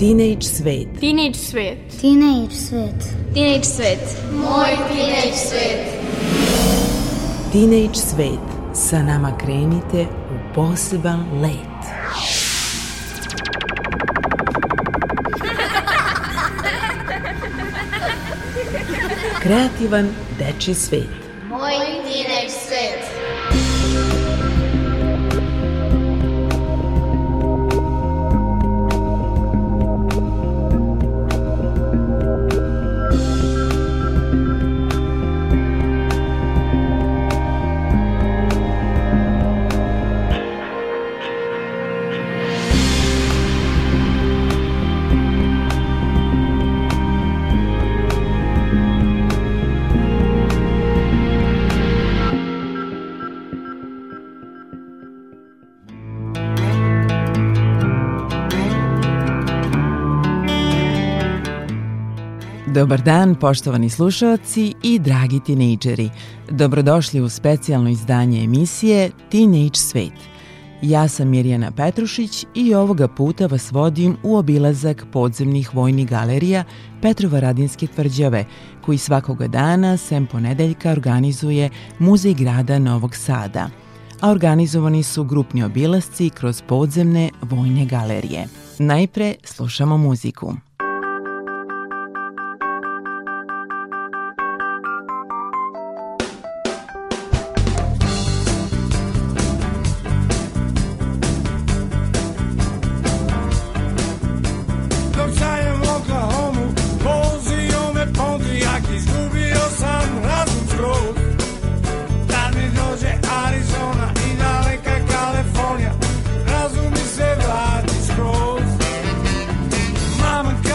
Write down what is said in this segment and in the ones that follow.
Teenage svet. Teenage svet. Teenage svet. Teenage svet. Moj teenage svet. Teenage svet. Sa nama krenite u poseban let. Kreativan dečiji svet. Moj teenage svet. Dobar dan, poštovani slušaoci i dragi tinejdžeri. Dobrodošli u specijalno izdanje emisije Teenage svet. Ja sam Mirjana Petrušić i ovoga puta vas vodim u obilazak podzemnih vojnih galerija Petrovaradinske tvrđave, koji svakoga dana, sem ponedeljka, organizuje Muzej grada Novog Sada. A organizovani su grupni obilasci kroz podzemne vojne galerije. Najpre slušamo muziku. Mama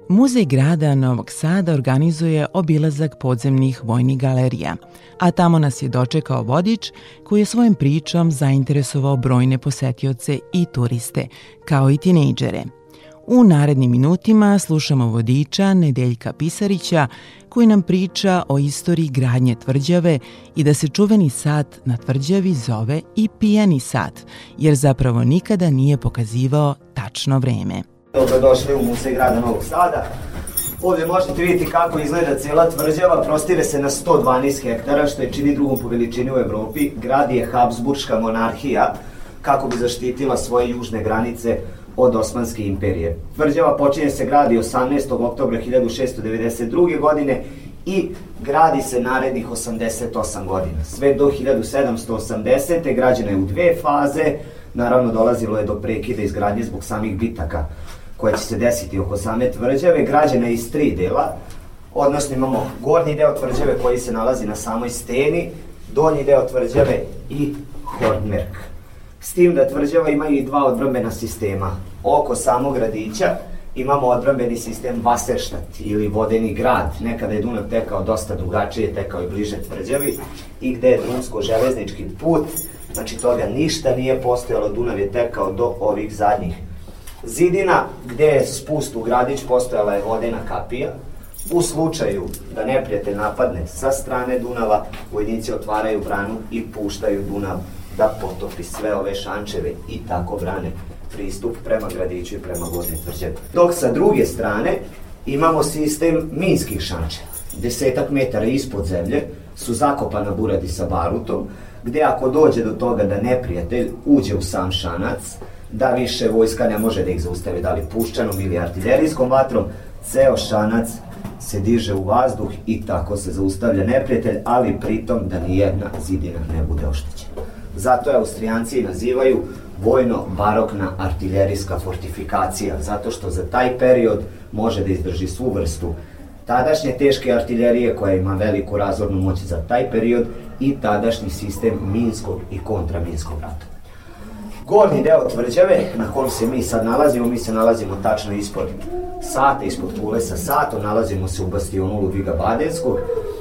Muzej grada Novog Sada organizuje obilazak podzemnih vojnih galerija, a tamo nas je dočekao vodič koji je svojom pričom zainteresovao brojne posetioce i turiste, kao i tinejdžere. U narednim minutima slušamo vodiča Nedeljka Pisarića koji nam priča o istoriji gradnje tvrđave i da se čuveni sat na tvrđavi zove i pijani sat, jer zapravo nikada nije pokazivao tačno vreme. Dobrodošli u Muzej grada Novog Sada. Ovdje možete vidjeti kako izgleda cijela tvrđava, prostire se na 112 hektara, što je čini drugom po veličini u Evropi. Grad je Habsburška monarhija kako bi zaštitila svoje južne granice od Osmanske imperije. Tvrđava počinje se gradi 18. oktobra 1692. godine i gradi se narednih 88 godina. Sve do 1780. građena je u dve faze, naravno dolazilo je do prekida izgradnje zbog samih bitaka koje će se desiti oko same tvrđave. Građena je iz tri dela, odnosno imamo gornji deo tvrđave koji se nalazi na samoj steni, donji deo tvrđave i Hornmerk. S tim da tvrđava ima i dva odbrambena sistema. Oko samog gradića imamo odbrambeni sistem Wasserstadt ili vodeni grad. Nekada je Dunav tekao dosta drugačije, tekao i bliže tvrđavi i gde je drumsko-železnički put, znači toga ništa nije postojalo, Dunav je tekao do ovih zadnjih zidina, gde je spust u gradić, postojala je vodena kapija. U slučaju da neprijatelj napadne sa strane Dunava, vojnici otvaraju branu i puštaju Dunav da potopi sve ove šančeve i tako brane pristup prema gradiću i prema gornjoj tvrđavi. Dok sa druge strane imamo sistem minskih šančeva. 10 metara ispod zemlje su zakopana buradi sa barutom, gde ako dođe do toga da neprijatelj uđe u sam šanac, da više vojska ne može da ih zaustavi, da li puščanom ili artiljerijskom vatrom, ceo šanac se diže u vazduh i tako se zaustavlja neprijatelj, ali pritom da nijedna zidina ne bude oštećena. Zato je Austrijanci nazivaju vojno-barokna artiljerijska fortifikacija, zato što za taj period može da izdrži svu vrstu tadašnje teške artiljerije koja ima veliku razornu moć za taj period i tadašnji sistem minskog i kontraminskog rata. Gornji deo tvrđave na kojem se mi sad nalazimo, mi se nalazimo tačno ispod sata, ispod kule sa satom, nalazimo se u bastionu Ludviga Badenskog.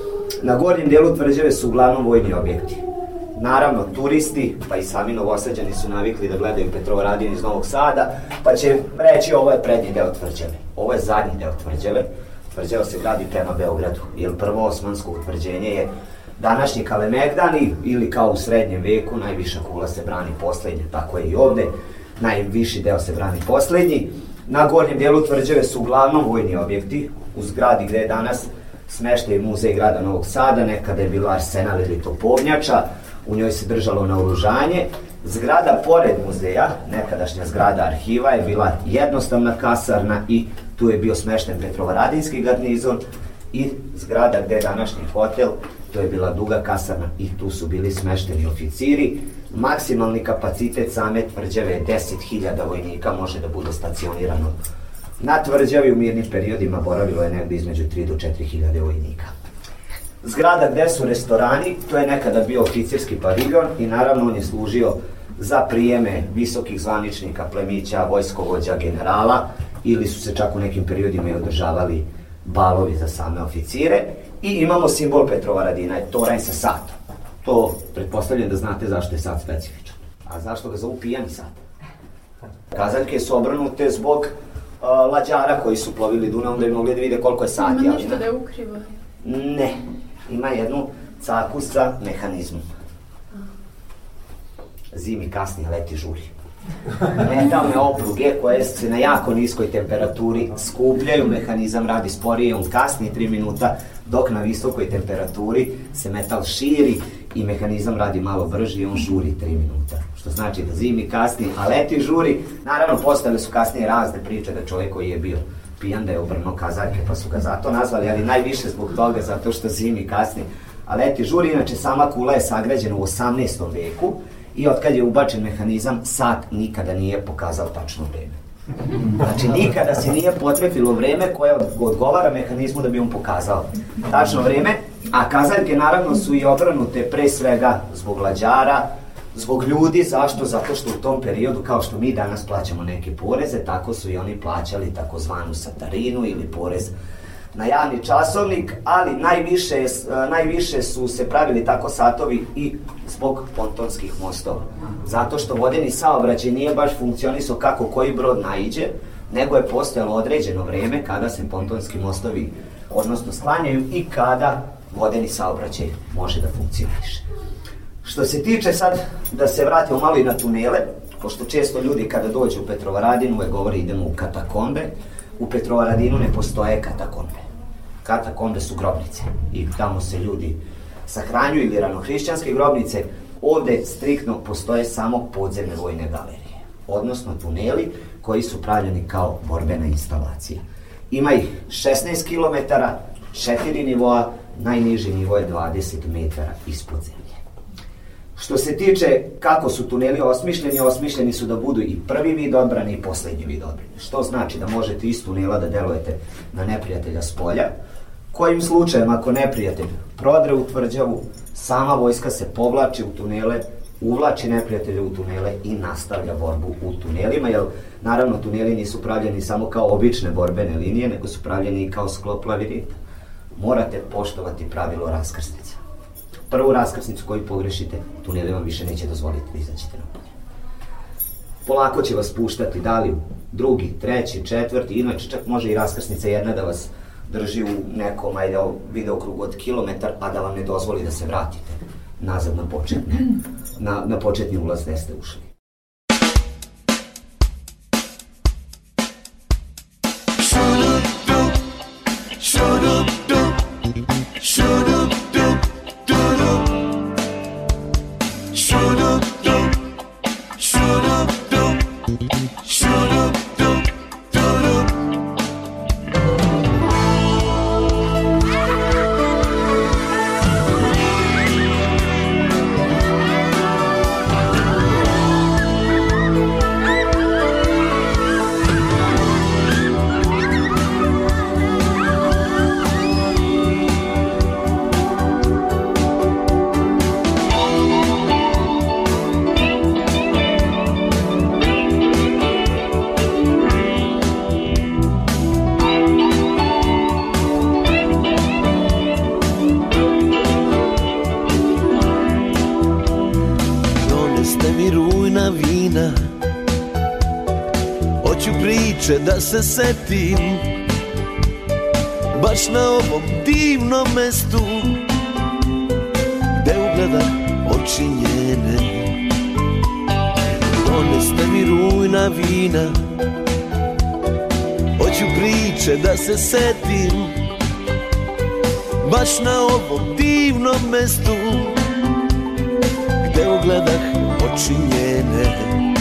Na gornjem delu tvrđave su uglavnom vojni objekti. Naravno, turisti, pa i sami Novosađani su navikli da gledaju Petrovaradin iz Novog Sada, pa će reći ovo je prednji deo tvrđave, ovo je zadnji deo tvrđave. Tvrđava se gradi prema Beogradu, jer prvo osmansko utvrđenje je današnji Kalemegdan ili kao u srednjem veku najviša kula se brani poslednje, tako je i ovde, najviši deo se brani poslednji. Na gornjem delu tvrđave su uglavnom vojni objekti, u zgradi gde je danas smeštaj Muzej grada Novog Sada, nekada je bilo arsenal ili topovnjača, u njoj se držalo naoružanje. Zgrada pored muzeja, nekadašnja zgrada arhiva, je bila jednostavna kasarna i tu je bio smešten Petrovaradinski garnizon i zgrada gde je današnji hotel, to je bila duga kasarna i tu su bili smešteni oficiri. Maksimalni kapacitet same tvrđave je 10.000 vojnika može da bude stacionirano. Na tvrđavi u mirnim periodima boravilo je negdje između 3 do 4.000 vojnika. Zgrada gde su restorani, to je nekada bio oficirski paviljon i naravno on je služio za prijeme visokih zvaničnika, plemića, vojskovođa, generala ili su se čak u nekim periodima i održavali balovi za same oficire. I imamo simbol Petrovaradina, je toranj sa satom. To pretpostavljam da znate zašto je sat specifičan. A zašto ga zovu pijani sat? Kazaljke su obrnute zbog lađara koji su plovili Dunavom da bi mogli da vide koliko je sati. Ima ništa da je ukrivo? Ne, ima jednu caku sa mehanizmom. Zimi kasnije leti žuri. Metalne opruge koje se na jako niskoj temperaturi skupljaju, mehanizam radi sporije, on kasni 3 minuta, dok na visokoj temperaturi se metal širi i mehanizam radi malo brže i on žuri 3 minuta. Što znači da zimi kasni, a leti žuri. Naravno, postale su kasnije razne priče da čovjek koji je bio pijan da je obrnuo kazaljke, pa su ga zato nazvali, ali najviše zbog toga zato što zimi kasni, a leti žuri. Inače, sama kula je sagrađena u 18. veku i otkad je ubačen mehanizam, sat nikada nije pokazao tačno vreme. Znači, nikada se nije potrefilo vreme koje odgovara mehanizmu da bi on pokazao tačno vreme, a kazaljke naravno su i obrnute pre svega zbog lađara, Zbog ljudi, zašto? Zato što u tom periodu, kao što mi danas plaćamo neke poreze, tako su i oni plaćali takozvanu satarinu ili porez na javni časovnik, ali najviše su se pravili tako satovi i zbog pontonskih mostova. Zato što vodeni saobraćaj nije baš funkcionisao kako koji brod naiđe, nego je postojalo određeno vreme kada se pontonski mostovi odnosno sklanjaju i kada vodeni saobraćaj može da funkcioniše. Što se tiče sad, da se vratimo malo i na tunele, pošto često ljudi kada dođu u Petrovaradinu uvek govori idemo u katakombe, u Petrovaradinu ne postoje katakombe. Katakombe su grobnice i tamo se ljudi sahranjuju ili ranohrišćanske grobnice. Ovde striktno postoje samo podzemne vojne galerije, odnosno tuneli koji su pravljeni kao borbena instalacija. Ima ih 16 km, 4 nivoa, najniži nivo je 20 metara ispod zemlje. Što se tiče kako su tuneli osmišljeni su da budu i prvi vid odbrane i poslednji vid odbrane. Što znači da možete iz tunela da delujete na neprijatelja s polja, kojim slučajem ako neprijatelj prodre u tvrđavu, sama vojska se povlači u tunele, uvlači neprijatelja u tunele i nastavlja borbu u tunelima, jer naravno tuneli nisu pravljeni samo kao obične borbene linije, nego su pravljeni i kao sklop lavirita. Morate poštovati pravilo raskrsnica. Prvu raskrsnicu koju pogrešite, tuneli vam više neće dozvoliti da izađete napolje. Polako će vas puštati, da li u drugi, treći, četvrti, inače čak može i raskrsnica jedna da vas drži u nekom videokrugu od kilometar, a da vam ne dozvoli da se vratite nazad na početni ulaz gde ste ušli. Da se setim baš na ovom divnom mestu gde ugledam oči njene. Doneste mi rujna vina, hoću priče da se setim baš na ovom divnom mestu gde ugledah oči njene.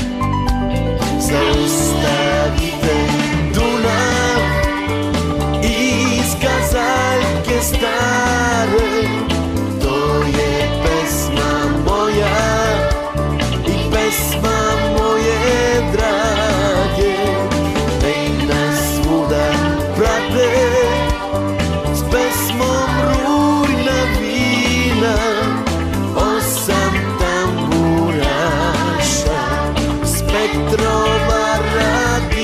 Zaustavite Dunav iz kazaljke stare, to je pesma moja i pesma moje drage. Nek nas svuda prate s pesmom rujna vina, 8 tamburaša s Petrovaradina.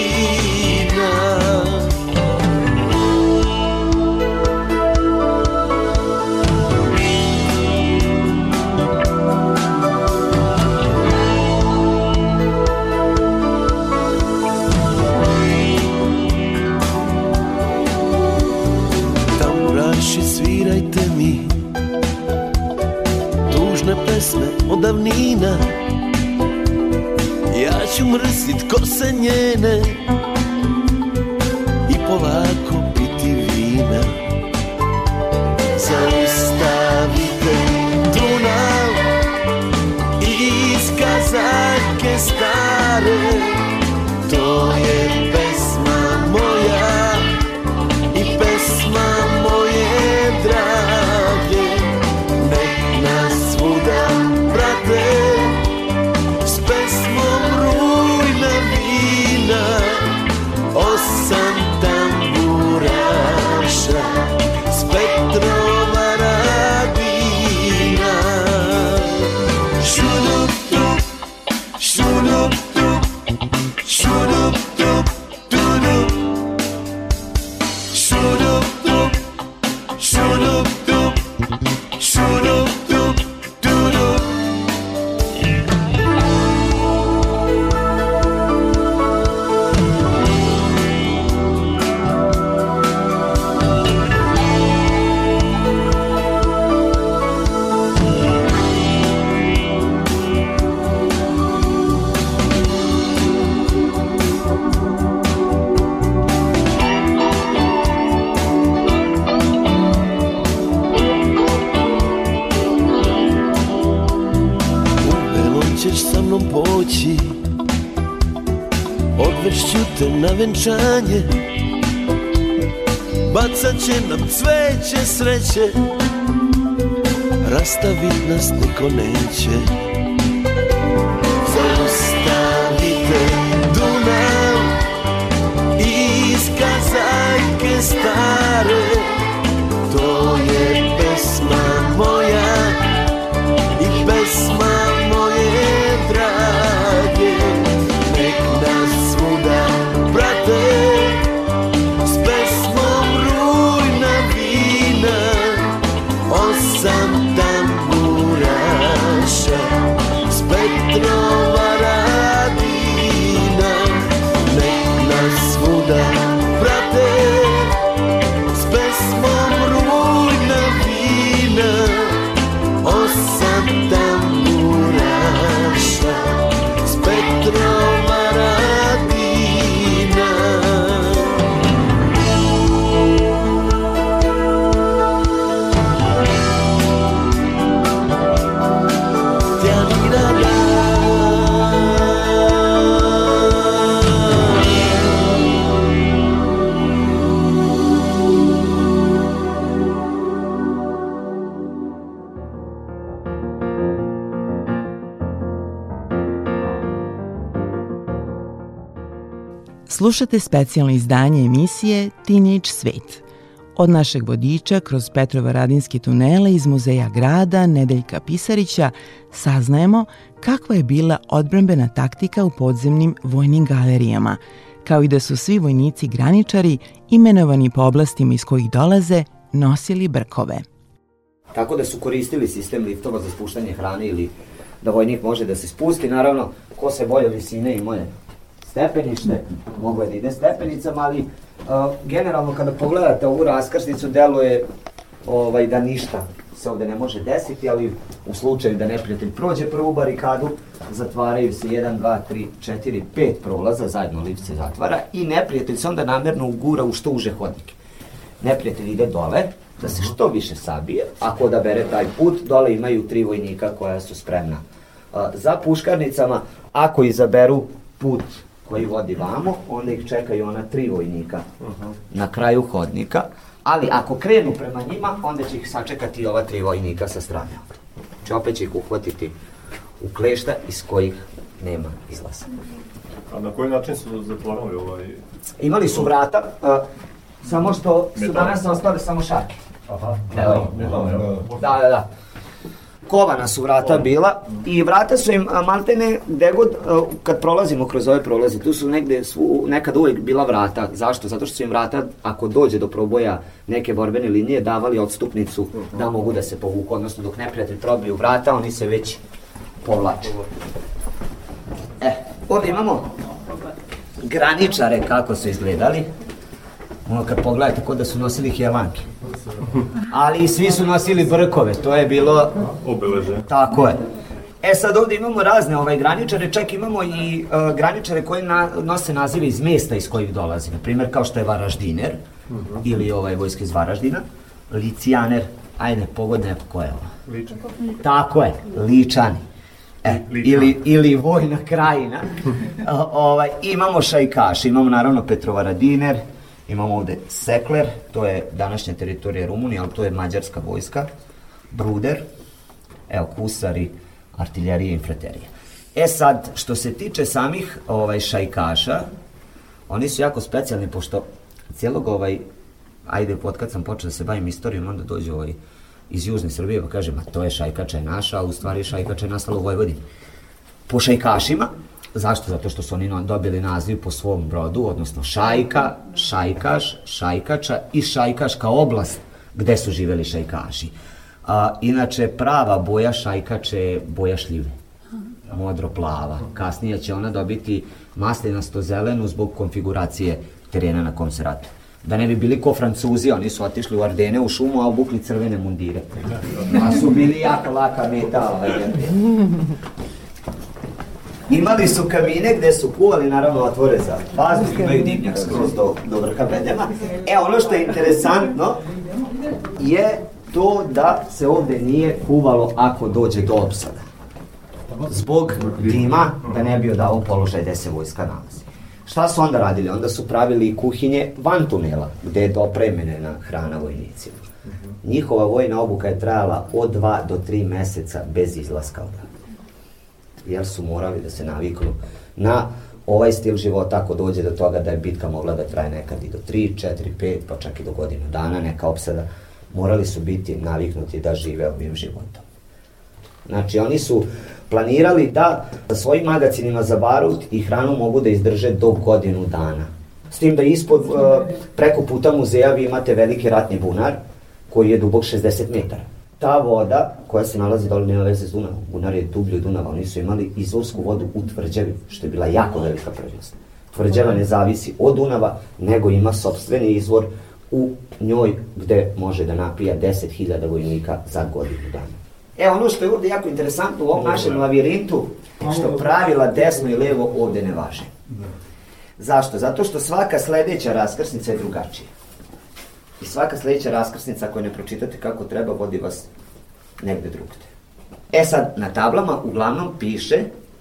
Tamburaši, svirajte mi tužne pesme od davnina, ja ću mrsit kose njene i polako piti vina. Zaustavite Dunav iz kazaljke stare, to je pesma moja i pesma moje drage. Nek nas svuda prate s pesmom rujna vina, 8 tamburaša s Petrovaradina. Šudup, Odvešću te na venčanje, bacat će nam cveće sreće, rastavit nas niko neće. Zaustavite Dunav iz Kazajke stare, to je pesma moja i pesma moje drage. Nek nas svuda prate s pesmom rujna vina, 8 tamburaša s Petrova Radina. Nek nas svuda prate s pesmom rujna vina, 8 tamburaša s Petrova Radina. Slušate specijalno izdanje emisije Teenage Svet. Od našeg vodiča kroz Petrovaradinske tunele iz Muzeja grada Nedeljka Pisarića saznajemo kakva je bila odbrambena taktika u podzemnim vojnim galerijama, kao i da su svi vojnici graničari, imenovani po oblastima iz kojih dolaze, nosili brkove. Tako da su koristili sistem liftova za spuštanje hrane ili da vojnik može da se spusti. Naravno, ko se boje visine imao je stepenište, mogo je da ide stepenicama, ali generalno kada pogledate ovu raskrsnicu deluje da ništa se ovde ne može desiti, ali u slučaju da neprijatelj prođe prvu barikadu, zatvaraju se 1, 2, 3, 4, 5 prolaza, zajedno lift se zatvara i neprijatelj se onda namerno ugura u što uže hodnike. Neprijatelj ide dole, da se što više sabije, ako odabere taj put, dole imaju 3 vojnika koja su spremna za puškarnicama, ako izaberu put koji vodi vamo, onda ih čekaju ona 3 vojnika na kraju hodnika, ali ako krenu prema njima, onda će ih sačekati ova 3 vojnika sa strane. Znači opet će ih uhvatiti u klešta iz kojih nema izlaza. A na koji način su zatvorili Imali su vrata, samo što su danas ostale samo šake. Aha, Da. Kovana su vrata bila i vrata su im maltene gde god, kad prolazimo kroz ove prolaze, tu su negde nekad uvijek bila vrata. Zašto? Zato što su im vrata, ako dođe do proboja neke borbene linije, davali odstupnicu da mogu da se povuku, odnosno dok neprijatelj probiju vrata, oni se već povlače. Ovdje imamo graničare kako su izgledali. Ono kad pogledate kod da su nosili helanke. Ali svi su nosili brkove, to je bilo obeleže. Tako je. Sad ovdje imamo razne graničare, čak imamo i graničare koji nose nazive iz mesta iz kojih dolazi. Naprimjer kao što je Varaždiner, ili vojska iz Varaždina, Licijaner, ajde pogodne ko je ovo? Ličan. Tako je, Ličani. Ili Vojna krajina. Imamo šajkaš, imamo naravno Petrovaradiner, imamo ovde Sekler, to je današnja teritorija Rumunije, ali to je mađarska vojska, Bruder, Kusari, artiljerija i infanterija. Sad, što se tiče samih šajkaša, oni su jako specijalni, pošto cijelog kad sam počeo da se bavim istorijom, onda dođe iz Južne Srbije pa kaže, to je šajkača je naša, a u stvari šajkača je nastala u Vojvodini. Po šajkašima Zašto? Zato što su oni dobili naziv po svom brodu, odnosno Šajka, Šajkaš, Šajkača i Šajkaška oblast gde su živeli šajkaši. Inače, prava boja Šajkače je boja šljive, modro-plava. Kasnije će ona dobiti maslinasto-zelenu zbog konfiguracije terena na kom se radi. Da ne bi bili ko Francuzi, oni su otišli u Ardene u šumu, a obukli crvene mundire. A su bili jako laka meta. Imali su kamine gde su kuvali, naravno, otvore za vazduh, imaju dimnjak skroz do vrha bedema. Ono što je interesantno je to da se ovde nije kuvalo ako dođe do opsada. Zbog dima, da ne bi odavao položaj gde se vojska nalazi. Šta su onda radili? Onda su pravili kuhinje van tunela, gde je dopremljena hrana vojnicima. Njihova vojna obuka je trajala od 2 do 3 meseca bez izlaska odavde. Jer su morali da se naviknu na ovaj stil života, ako dođe do toga da je bitka mogla da traje nekad i do 3, 4, 5, pa čak i do godinu dana, neka opsada, morali su biti naviknuti da žive ovim životom. Znači, oni su planirali da sa svojim magacinima za barut i hranu mogu da izdrže do godinu dana. S tim da ispod, preko puta muzeja vi imate veliki ratni bunar koji je dubok 60 metara. Ta voda koja se nalazi dole nema veze s Dunavom. Bunar je dublji od Dunava. Oni su imali izvorsku vodu u tvrđavi, što je bila jako velika prednost. Tvrđava ne zavisi od Dunava, nego ima sopstveni izvor u njoj gde može da napija 10.000 vojnika za godinu dana. Ono što je ovde jako interesantno u ovom našem lavirintu, što pravila desno i levo ovde ne važe. Zašto? Zato što svaka sledeća raskrsnica je drugačija. I svaka sledeća raskrsnica, ako ne pročitate kako treba, vodi vas negde drugde. Sad, na tablama uglavnom piše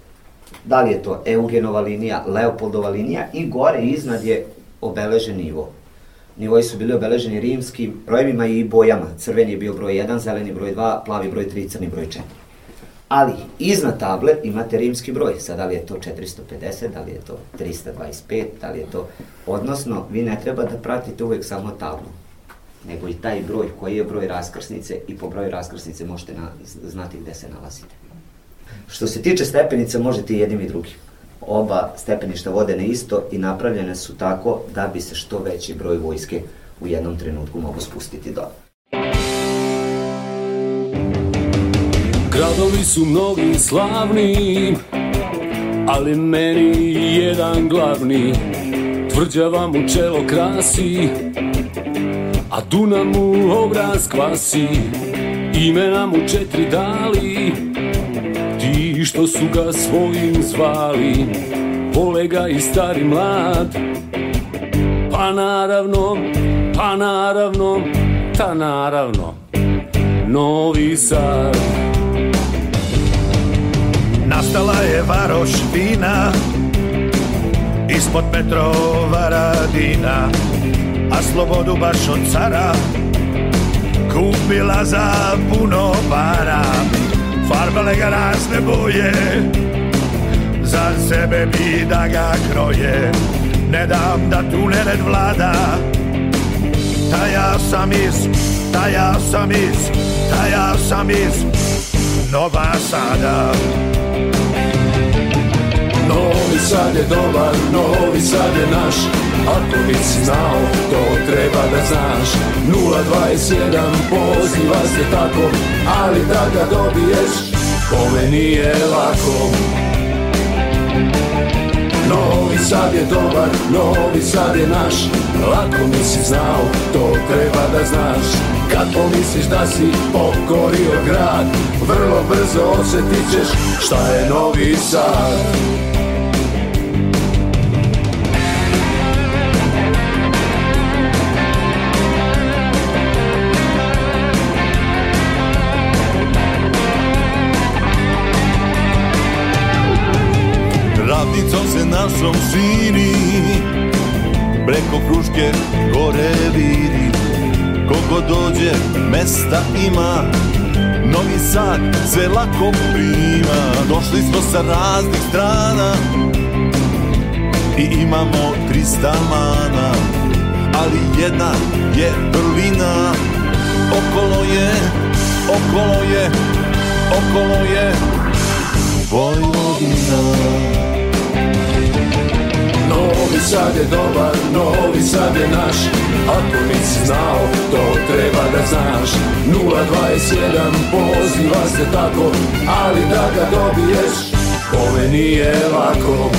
da li je to Eugenova linija, Leopoldova linija i gore iznad je obeležen nivo. Nivoji su bili obeleženi rimskim brojevima i bojama. Crveni je bio broj 1, zeleni broj 2, plavi broj 3, crni broj 4. Ali iznad table imate rimski broj. Sad, da li je to 450, da li je to 325, da li je to... Odnosno, vi ne treba da pratite uvek samo tablu, nego i taj broj, koji je broj raskrsnice, i po broju raskrsnice možete znati gde se nalazite. Što se tiče stepenica, možete i jednim i drugim. Oba stepeništa vode na isto i napravljene su tako da bi se što veći broj vojske u jednom trenutku mogu spustiti dole. Gradovi su mnogi slavni, ali meni jedan glavni. Tvrđava mu čelo krasi, a Dunav mu obraz kvasi. Imena mu 4 dali, ti što su ga svojim zvali. Vole ga i stari mlad, pa naravno, ta naravno, Novi Sad. Nastala je varoš fina ispod Petrovaradina, a slobodu baš od cara kupila za puno para. Farbale ga razne boje, za sebe bi da ga kroje. Ne dam da tu nered vlada, taja sam iz Nova Sada. Novi Sad je dobar, Novi Sad je naš, ako nisi znao, to treba da znaš. 021 poziva se tako, ali da ga dobiješ, kome nije lako. Novi Sad je dobar, Novi Sad je naš, lako nisi znao, to treba da znaš. Kad pomisliš da si pokorio grad, vrlo brzo osjetit ćeš šta je Novi Sad. Ravnicom se našom širi, preko Fruške gore viri. Koliko dođe mesta ima, Novi Sad sve lako prima. Došli smo sa raznih strana i imamo 300 mana, ali jedna je vrlina. Okolo je Vojvodina. Sad je dobar, Novi Sad je naš. Ako nisi znao, to treba da znaš. 021 poziva se tako, ali da ga dobiješ, ove nije lako.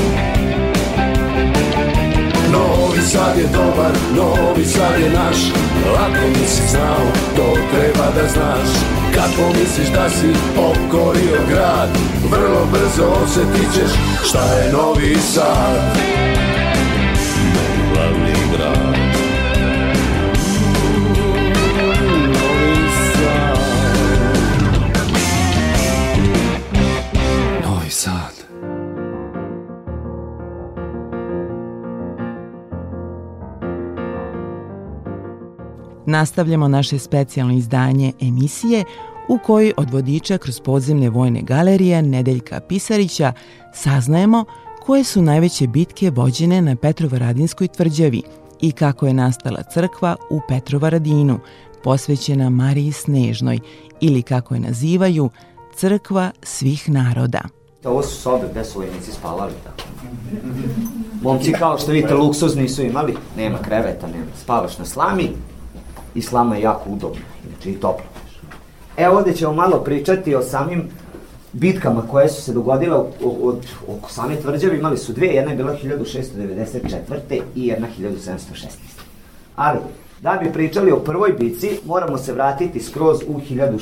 Novi Sad je dobar, Novi Sad je naš. Ako nisi znao, to treba da znaš. Kad pomisliš da si okorio grad, vrlo brzo osjetit ćeš šta je Novi Sad. Moj glavni grad. Novi Sad. Novi Sad. Nastavljamo naše specijalno izdanje emisije u kojoj od vodiča kroz podzemne vojne galerije Nedeljka Pisarića saznajemo koje su najveće bitke vođene na Petrovaradinskoj tvrđavi i kako je nastala crkva u Petrovaradinu, posvećena Mariji Snežnoj ili kako je nazivaju crkva svih naroda. Ovo su sobe gde su vojnici spavali. Momci, kao što vidite, luksuz nisu imali, nema kreveta, nema. Spavaš na slami i slama je jako udobna, znači i toplo. Evo ovdje ćemo malo pričati o samim bitkama koje su se dogodile oko same tvrđave. Imali su dve, jedna je bila 1694. i jedna 1716. Ali, da bi pričali o prvoj bitci, moramo se vratiti skroz u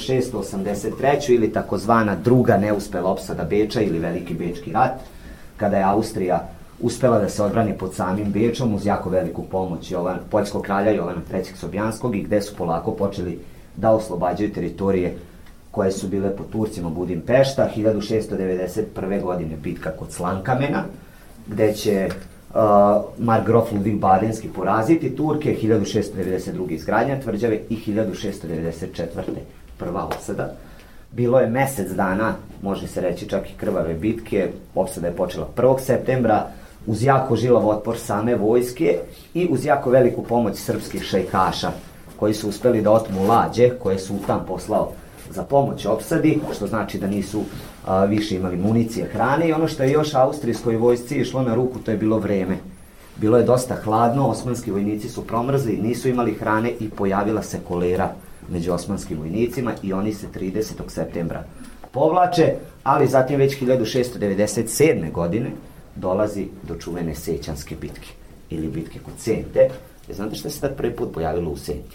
1683. ili takozvana druga neuspela opsada Beča ili Veliki Bečki rat, kada je Austrija uspela da se odbrani pod samim Bečom uz jako veliku pomoć poljskog kralja Jovana III. Sobjanskog i gde su polako počeli da oslobađaju teritorije koje su bile pod Turcima. Budimpešta, 1691. godine bitka kod Slankamena, gde će Markgraf Ludvig Badenski poraziti Turke, 1692. izgradnja tvrđave i 1694. prva opsada. Bilo je mesec dana, može se reći čak i krvave bitke, opsada je počela 1. septembra, uz jako žilav otpor same vojske i uz jako veliku pomoć srpskih šejkaša, koji su uspeli da otmu lađe koje je sultan poslao za pomoć opsadi, što znači da nisu više imali municije, hrane, i ono što je još austrijskoj vojsci išlo na ruku, to je bilo vreme. Bilo je dosta hladno, osmanski vojnici su promrzli, nisu imali hrane i pojavila se kolera među osmanskim vojnicima i oni se 30. septembra povlače, ali zatim već 1697. godine dolazi do čuvene Sećanske bitke ili bitke kod Sente. Znate što se tad prvi put pojavilo u Senti?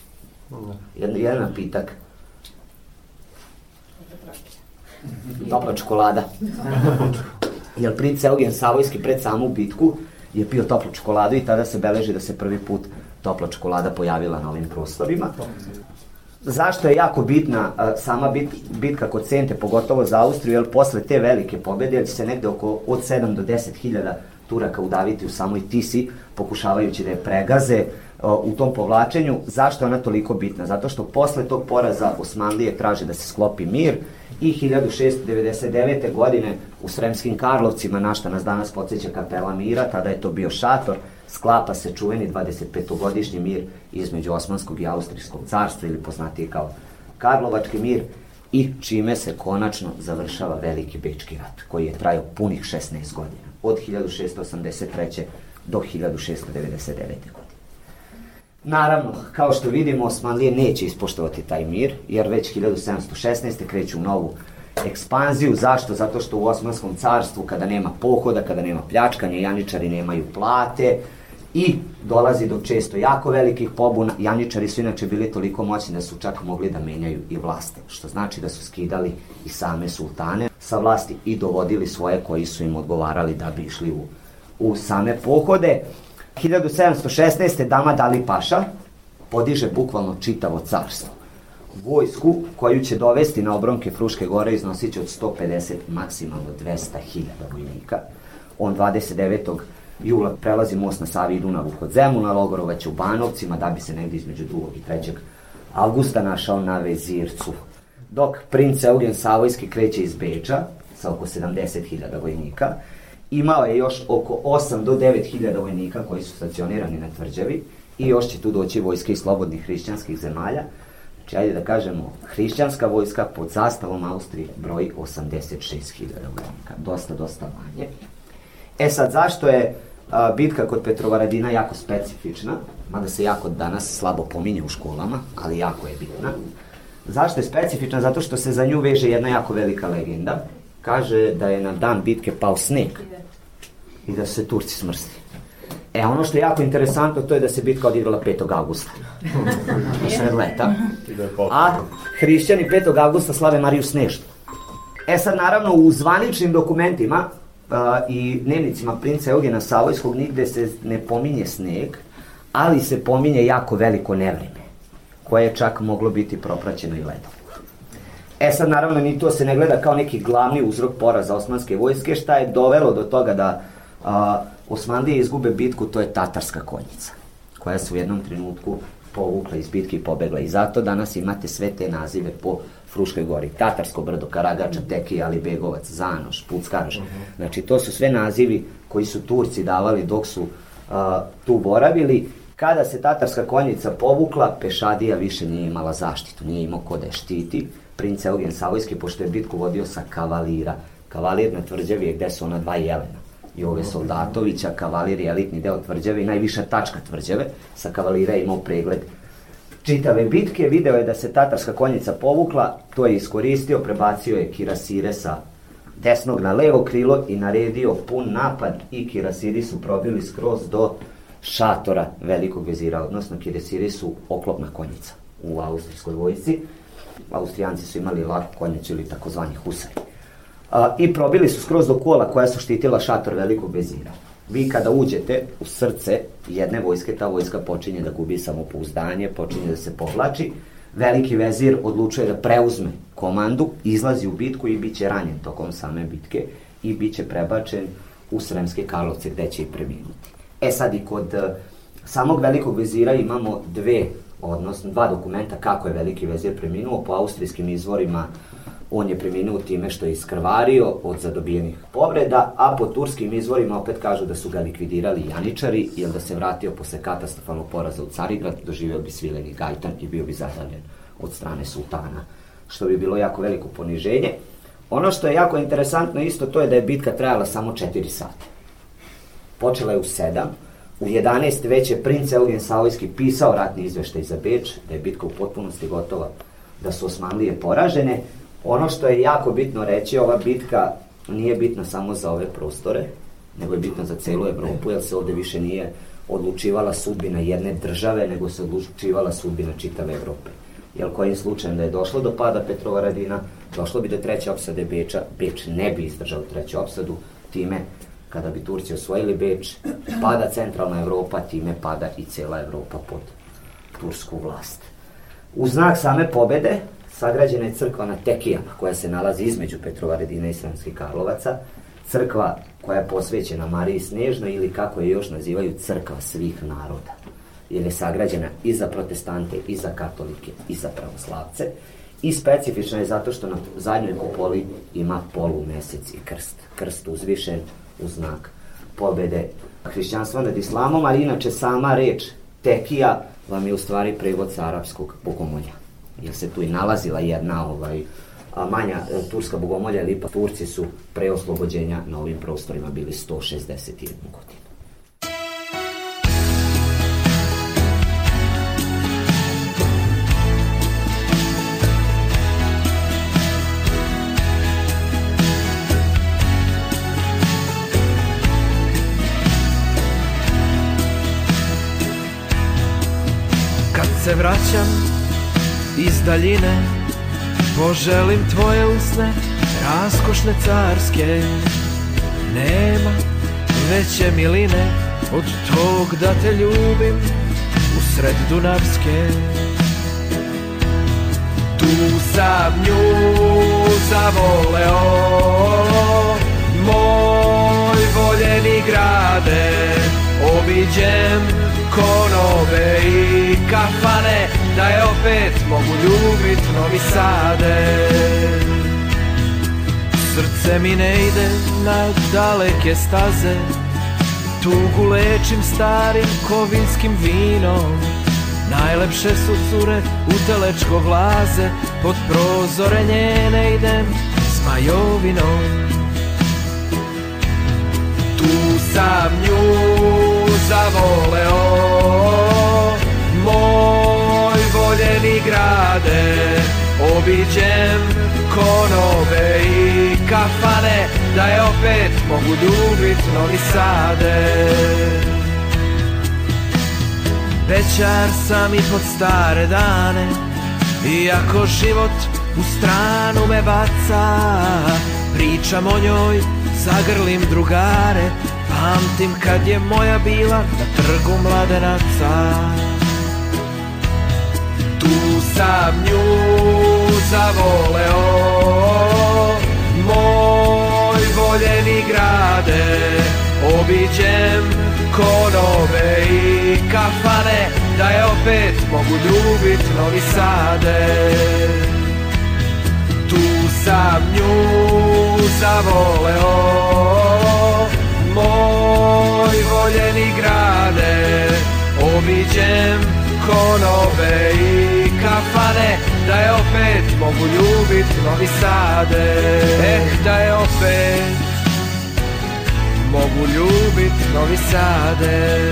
Jedan napitak. Topla čokolada. Jer princ Eugen Savojski pred samu bitku je pio toplu čokoladu i tada se beleži da se prvi put topla čokolada pojavila na ovim prostorima. Zašto je jako bitna sama bitka kod Sente, pogotovo za Austriju, jer posle te velike pobede će se negde od 7 do 10 hiljada Turaka udaviti u samoj Tisi, pokušavajući da je pregaze u tom povlačenju. Zašto je ona toliko bitna? Zato što posle tog poraza Osmanlije traže da se sklopi mir i 1699. godine u Sremskim Karlovcima, na šta nas danas podsjeća kapela mira, tada je to bio šator, sklapa se čuveni 25-godišnji mir između Osmanskog i Austrijskog carstva, ili poznatiji kao Karlovački mir, i čime se konačno završava Veliki Bečki rat, koji je trajao punih 16 godina, od 1683. do 1699. godine. Naravno, kao što vidimo, Osmanlije neće ispoštovati taj mir, jer već 1716. kreću u novu ekspanziju. Zašto? Zato što u Osmanskom carstvu, kada nema pohoda, kada nema pljačkanja, janjičari nemaju plate i dolazi do često jako velikih pobuna. Janjičari su inače bili toliko moćni da su čak mogli da menjaju i vlasti, što znači da su skidali i same sultane sa vlasti i dovodili svoje koji su im odgovarali da bi išli u same pohode. 1716. Damad Ali Paša podiže bukvalno čitavo carstvo. Vojsku koju će dovesti na obronke Fruške gore iznosit će od 150 maksimalno 200.000 vojnika. On 29. jula prelazi most na Savi i Dunavu kod Zemuna, logorovaće u Banovcima da bi se negdje između 2. i 3. avgusta našao na Vezircu. Dok princ Eugen Savojski kreće iz Beča sa oko 70.000 vojnika, imao je još oko 8 do 9.000 vojnika koji su stacionirani na tvrđavi i još će tu doći vojske iz slobodnih hrišćanskih zemalja. Znači, ajde da kažemo, hrišćanska vojska pod zastavom Austrije broji 86.000 vojnika. Dosta manje. Sad, zašto je bitka kod Petrovaradina jako specifična, mada se jako danas slabo pominje u školama, ali jako je bitna. Zašto je specifična? Zato što se za nju veže jedna jako velika legenda. Kaže da je na dan bitke pao sneg i da su se Turci smrsli. Ono što je jako interesantno, to je da se bitka odigrala 5. augusta. Sred leta. A hrišćani 5. augusta slave Mariju Snežnu. Sad naravno u zvaničnim dokumentima i dnevnicima princa Eugena Savojskog nigde se ne pominje sneg, ali se pominje jako veliko nevreme, koje je čak moglo biti propraćeno i ledom. Sad naravno ni to se ne gleda kao neki glavni uzrok poraza osmanske vojske. Šta je dovelo do toga da Osmanlije izgube bitku? To je tatarska konjica, koja se u jednom trenutku povukla iz bitke i pobegla. I zato danas imate sve te nazive po Fruškoj gori. Tatarsko brdo, Karagača, Tekija, Alibegovac, Zanoš, Puckaroš. Znači to su sve nazivi koji su Turci davali dok su tu boravili. Kada se tatarska konjica povukla, pešadija više nije imala zaštitu, nije imao ko da je štiti. Princ Eugen Savojski, pošto je bitku vodio sa kavalira. Kavalir na tvrđavi je gde su ona 2 jelena. Jove Soldatovića, kavalir je elitni deo tvrđave i najviša tačka tvrđave. Sa kavalira je imao pregled čitave bitke, video je da se tatarska konjica povukla, to je iskoristio, prebacio je kirasire sa desnog na levo krilo i naredio pun napad i kirasiri su probili skroz do šatora velikog vezira, odnosno kirasiri su oklopna konjica u austrijskoj vojsci. Austrijanci su imali laku konjicu ili takozvani husari. I probili su skroz do kola koja su štitila šator velikog vezira. Vi kada uđete u srce jedne vojske, ta vojska počinje da gubi samopouzdanje, počinje da se povlači. Veliki vezir odlučuje da preuzme komandu, izlazi u bitku i bit će ranjen tokom same bitke i bit će prebačen u Sremske Karlovce gde će i preminuti. Sad i kod samog velikog vezira imamo 2 dokumenta kako je veliki vezir preminuo. Po austrijskim izvorima on je preminuo time što je iskrvario od zadobijenih povreda, a po turskim izvorima opet kažu da su ga likvidirali janičari, jer da se vratio posle katastrofalnog poraza u Carigrad, doživeo bi svileni gajtan i bio bi zadavljen od strane sultana, što bi bilo jako veliko poniženje. Ono što je jako interesantno isto, to je da je bitka trajala samo 4 sata. Počela je u 7, u 11 već je princ Eugen Savojski pisao ratni izveštaj za Beč, da je bitka u potpunosti gotova, da su Osmanlije poražene. Ono što je jako bitno reći, ova bitka nije bitna samo za ove prostore, nego je bitna za celu Evropu, jer se ovde više nije odlučivala sudbina jedne države, nego se odlučivala sudbina čitave Evrope. Jer kojim slučajem da je došlo do pada Petrovaradina, došlo bi do 3. opsade Beča, Beč ne bi izdržao 3. opsadu, time kada bi Turci osvojili Beč, pada centralna Evropa, time pada i cela Evropa pod tursku vlast. U znak same pobede sagrađena je crkva na Tekijama, koja se nalazi između Petrovaradina i Sremskih Karlovaca, crkva koja je posvećena Mariji Snežnoj ili kako je još nazivaju crkva svih naroda, jer je sagrađena i za protestante, i za katolike, i za pravoslavce, i specifična je zato što na zadnjoj kupoli ima polumesec i krst. Krst uzvišen u znak pobede hrišćanstva nad islamom, a inače sama reč Tekija vam je u stvari prevod sa arapskog bogomolja, jer se tu i nalazila jedna manja turska bogomolja, ali ipak Turci su pre oslobođenja na ovim prostorima bili 161 godinu. Kad se vraćam iz daljine, poželim tvoje usne, raskošne carske. Nema veće miline od tog da te ljubim usred Dunavske. Tu sam nju zavoleo, moj voljeni grade, obiđem konove i kafane, da je opet mogu ljubit Novi Sade. Srce mi ne ide na daleke staze, tugu lečim starim kovinskim vinom. Najlepše su cure u telečko vlaze, pod prozore njene idem zmajovinom. Tu sam nju obiđem konove i kafane, da je opet mogu ljubit Novi Sade. Bećar sam i pod stare dane, iako život u stranu me baca, pričam o njoj, zagrlim drugare, pamtim kad je moja bila na trgu Mladenaca. Tu sam nju zavoleo, moj voljeni grade, obiđem konove i kafane, da je opet mogu ljubit Novi Sade. Tu sam nju zavoleo, moj voljeni grade, obiđem konove i kafane, da je opet mogu ljubit Novi Sade. Da je opet mogu ljubit Novi Sade.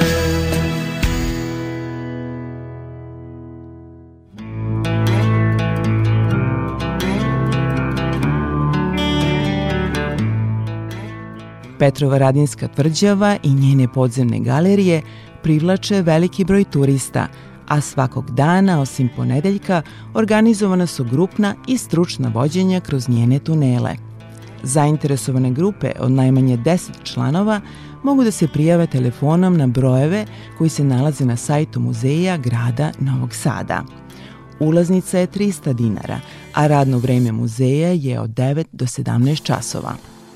Petrovaradinska tvrđava i njene podzemne galerije privlače veliki broj turista, a svakog dana, osim ponedeljka, organizovana su grupna i stručna vođenja kroz njene tunele. Zainteresovane grupe od najmanje 10 članova mogu da se prijave telefonom na brojeve koji se nalaze na sajtu muzeja grada Novog Sada. Ulaznica je 300 dinara, a radno vreme muzeja je od 9 do 17 časova.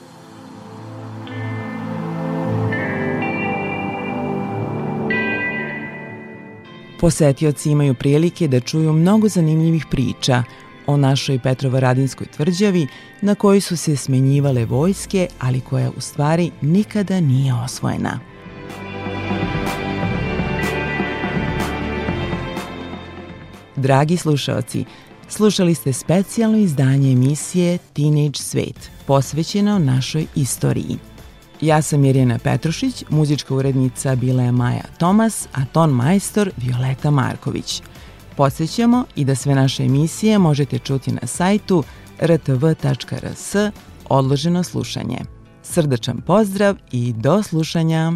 Posetioci imaju prilike da čuju mnogo zanimljivih priča o našoj Petrovaradinskoj tvrđavi na kojoj su se smenjivale vojske, ali koja u stvari nikada nije osvojena. Dragi slušaoci, slušali ste specijalno izdanje emisije Teenage Svet, posvećeno našoj istoriji. Ja sam Mirjana Petrušić, muzička urednica bila je Maja Tomas, a ton majstor Violeta Marković. Podsjećamo i da sve naše emisije možete čuti na sajtu rtv.rs odloženo slušanje. Srdačan pozdrav i do slušanja!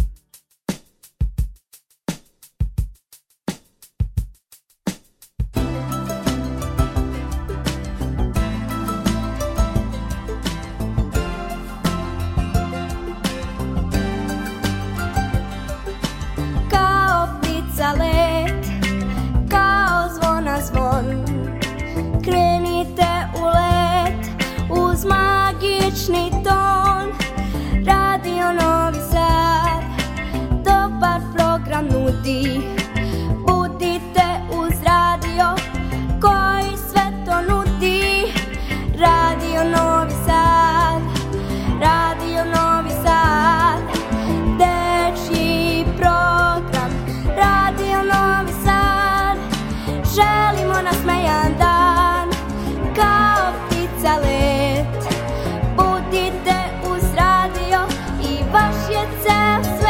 Budite uz radio koji sve to nudi. Radio Novi Sad, Radio Novi Sad, dečji program. Radio Novi Sad, želimo nasmejan dan kao ptica let. Budite uz radio i vaš je ceo